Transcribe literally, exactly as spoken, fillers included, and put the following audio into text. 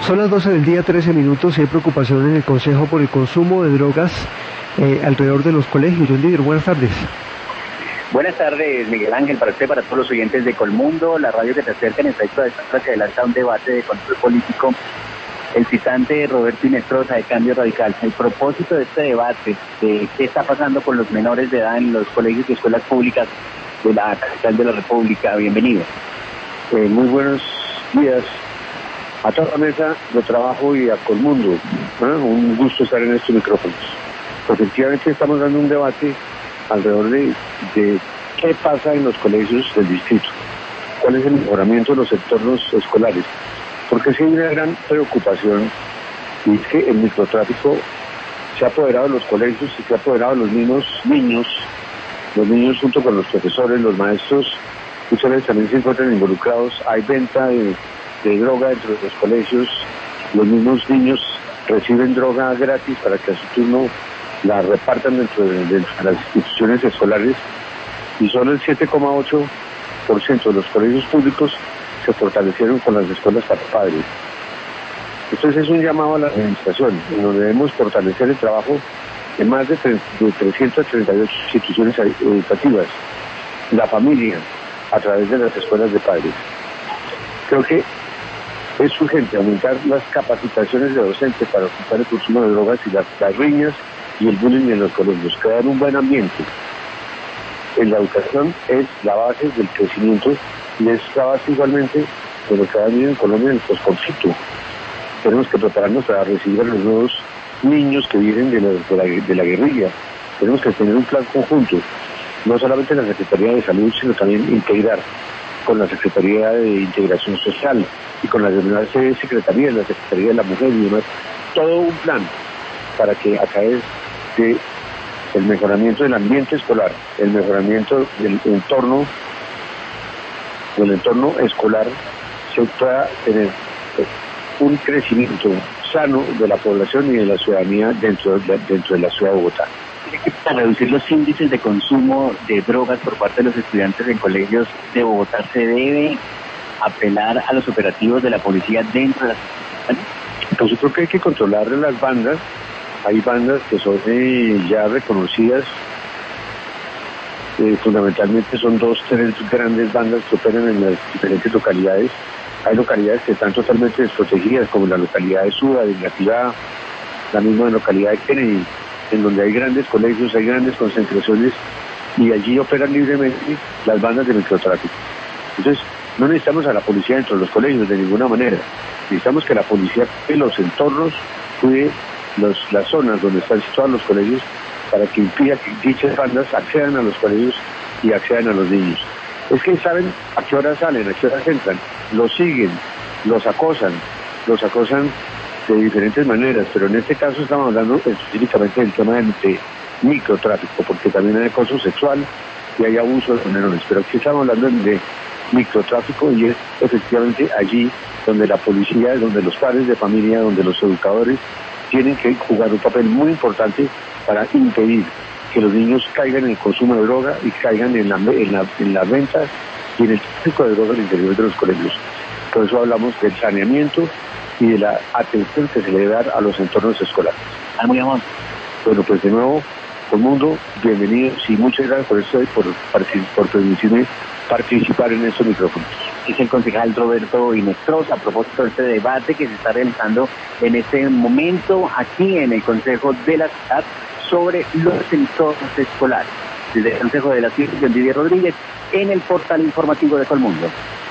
Son las doce del día, trece minutos, y hay preocupación en el Consejo por el consumo de drogas eh, alrededor de los colegios. John Didier, buenas tardes. Buenas tardes, Miguel Ángel, para usted, para todos los oyentes de Colmundo, la radio que te acerca. En efecto, esta que adelanta un debate de control político, el citante Roberto Inestrosa de Cambio Radical. El propósito de este debate, de qué está pasando con los menores de edad en los colegios y escuelas públicas de la capital de la República. Bienvenido. Eh, muy buenos días a toda la mesa de trabajo y a Colmundo. ¿eh? Un gusto estar en estos micrófonos. Efectivamente estamos dando un debate alrededor de, de qué pasa en los colegios del distrito, cuál es el mejoramiento de los entornos escolares, porque sí hay una gran preocupación, y es que el microtráfico se ha apoderado de los colegios y se ha apoderado de los mismos niños, los niños junto con los profesores, los maestros, muchas veces también se encuentran involucrados. Hay venta de, de droga dentro de los colegios, los mismos niños reciben droga gratis para que a su turno la repartan dentro de, de las instituciones escolares, y solo el siete coma ocho por ciento de los colegios públicos se fortalecieron con las escuelas para padres. Entonces es un llamado a la administración, en donde debemos fortalecer el trabajo de más de, de trescientas treinta y ocho instituciones educativas, la familia, a través de las escuelas de padres. Creo que es urgente aumentar las capacitaciones de docentes para ocultar el consumo de drogas y las, las riñas y el bullying en los colegios, crear un buen ambiente. En la educación es la base del crecimiento y es la base igualmente de lo que va a venir en Colombia en el posconflicto. Tenemos que prepararnos para recibir a los nuevos niños que vienen de la, de la, de la guerrilla. Tenemos que tener un plan conjunto, no solamente la Secretaría de Salud, sino también integrar con la Secretaría de Integración Social y con las demás secretarías, la Secretaría de la Mujer y demás, todo un plan para que a través de el mejoramiento del ambiente escolar, el mejoramiento del entorno, del entorno escolar, se pueda tener un crecimiento sano de la población y de la ciudadanía dentro de, dentro de la ciudad de Bogotá. Para reducir los índices de consumo de drogas por parte de los estudiantes en colegios de Bogotá, ¿se debe apelar a los operativos de la policía dentro de las instituciones? Pues yo creo que hay que controlar las bandas. Hay bandas que son eh, ya reconocidas, eh, fundamentalmente son dos, tres grandes bandas que operan en las diferentes localidades. Hay localidades que están totalmente desprotegidas, como la localidad de Suba, de Engativá, la misma localidad de Kennedy, en donde hay grandes colegios, hay grandes concentraciones, y allí operan libremente las bandas de microtráfico. Entonces, no necesitamos a la policía dentro de los colegios de ninguna manera. Necesitamos que la policía cuide los entornos, cuide los, las zonas donde están situados los colegios, para que impida que dichas bandas accedan a los colegios y accedan a los niños. Es que saben a qué horas salen, a qué horas entran, los siguen, los acosan, los acosan de diferentes maneras, pero en este caso estamos hablando específicamente del tema de, de microtráfico, porque también hay acoso sexual y hay abuso de menores, pero aquí estamos hablando de microtráfico, y es efectivamente allí donde la policía, donde los padres de familia, donde los educadores tienen que jugar un papel muy importante para impedir que los niños caigan en el consumo de droga y caigan en la, en la, en la venta y en el tráfico de droga al interior de los colegios. Por eso hablamos del saneamiento y de la atención que se le debe dar a los entornos escolares. Ah, muy amable. Bueno, pues de nuevo, Colmundo, bienvenidos y muchas gracias por esto y por, por permitirme participar en estos micrófonos. Es el concejal Roberto Inestrosa a propósito de este debate que se está realizando en este momento aquí en el Consejo de la Ciudad sobre los entornos escolares. Desde el Consejo de la Ciudad, John Didier Rodríguez, en el portal informativo de Colmundo.